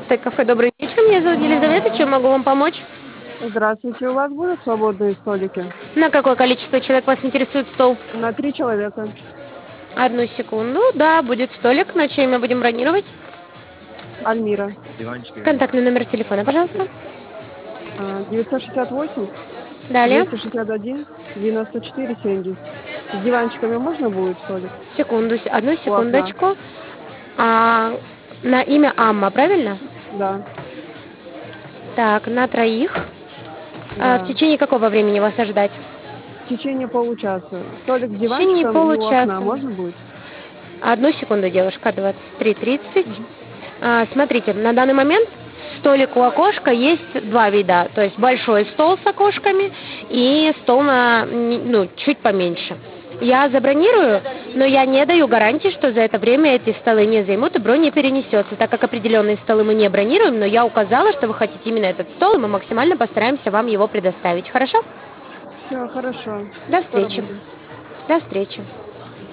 11 кафе. Добрый вечер, меня зовут Елизавета, чем могу вам помочь? Здравствуйте, у вас будут свободные столики? На какое количество человек вас интересует стол? На 3 человека. Одну секунду, да, будет столик, на чей мы будем бронировать? Альмира. Контактный номер телефона, пожалуйста. 968 Далее. 261 94 70. С диванчиками можно будет столик? Одну У окна. секундочку. А, на имя Амма, правильно? Да, Так, на троих. В да. течение какого времени вас ожидать? В течение получаса. Столик с В течение диванчиком и у окна получаса. можно будет? Одну секунду, девушка, 23:30. Мгм. Смотрите, на данный момент столик у окошка есть два вида. То есть большой стол с окошками и стол чуть поменьше. Я забронирую, но я не даю гарантии, что за это время эти столы не займут и бронь не перенесется, так как определенные столы мы не бронируем, но я указала, что вы хотите именно этот стол, и мы максимально постараемся вам его предоставить. Хорошо? Все, хорошо. До Скоро встречи. буду. До встречи.